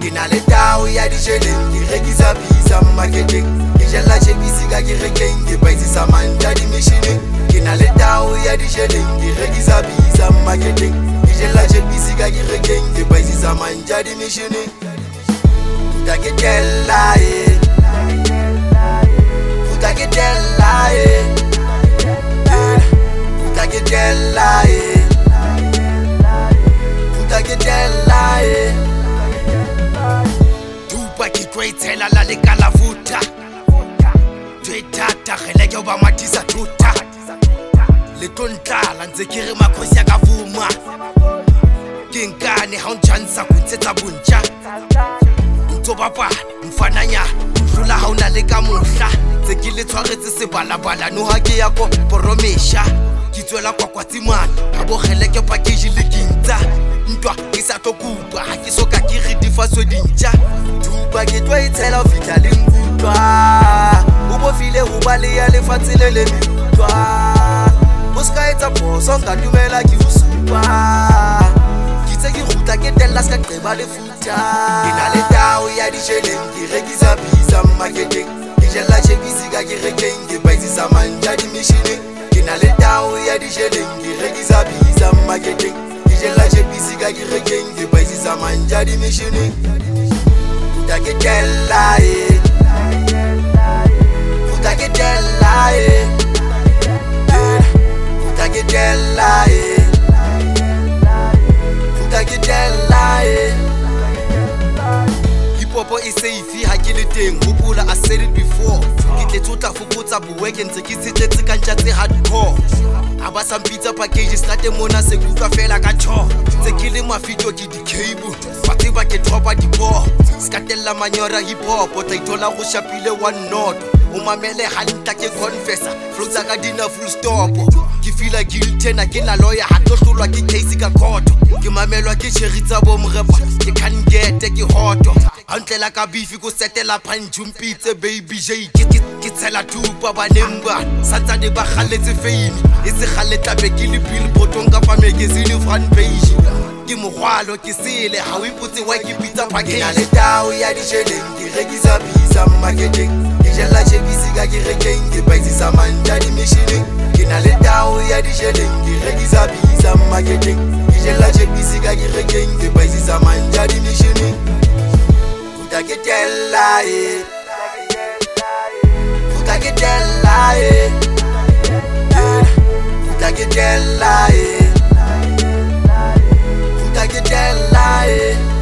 Ke na le tao ya dijeleng ke rekisa pizza marketing. Ke jella chebisi ka ke rekeng ke paisisa manja di-machine. Ke na le tao ya dijeleng ke rekisa pizza marketing. Ke jella chebisi ka ke rekeng ke paisisa manja di-machine. Futa ke tella futa ke tella futa ke tella futa ke tella Dupa ke tlo itshela la lekala futa Twetata gele ke ba matisa tuta Le tontlala ntse ke re makhosi ya ka vuma Ke nkane ha o ntshantsa go ntshetsa bontja Ntso bapala mfananya Hlula ha ona le ka mohla Tse ke le tshwaretse sebalabala no ha ke ya ko poromesha Ke tswela kwakwatsi mana ka bogele ke package le kintsa Ntwa ke sa tlo kupa ha ke soka ke re difaswe dintja Dupa ke tlo itshela ho fihla le nkutwa O bofile ho ba le ya lefatshe le le mekutwa O ska etsa phoso nka dumela ke o supa Ke tse ke ruta ke tella ska qeba le futa Ke na le tao ya dijeleng ke rekisa pizza marketing Ke jella chebisi ka ke rekeng ke paisisa manja di-machine Ke na le tao ya dijeleng ke rekisa pizza marketing Ke jella chebisi ka ke rekeng ke paisisa manja di-machine Futa ke tella futa ke tella futa ke tella futa ke tella Hip-hop e safe ha ke le teng hopola I said it before Ke tletse o tla fokotsa boeke ntse ke tsetetse ka ntja tse hardcore Aba sa mpitsa package strate mona se kutlwa fela ka cho Tse ke le mafito ke di-cable Ba tseba ke thopa di-ball Skatella manyora hip-hop O tla ithola go shapile one note O mamele hanta ke confessa Floatsa ka dina full stop Ke feel guilty na ke na lawyer Ha tlo hlolwa ke case ka court Ke mamelwa ke cherry tsa bo mrepa Ke can't get ke hoto Hantlela ka beef ko setela phanju mpitse baby J Ke tshela tupa ba nemba Satsa de ba khaletse fame E se khaletla be ke le billboard ka pa magazine front page Ke mogwalo ke sele ha o ipotse wa ke pizza package Na le tao ya dijeleng ke rekisa pizza marketing Ke jella chebisi ka ke rekeng ke paisisa manja di-machine Ke na le tao ya dijeleng ke rekisa pizza marketing Ke jella chebisi ka ke rekeng ke paisisa manja di-machine Futa ke tella futa ke tella futa ke tella futa ke tella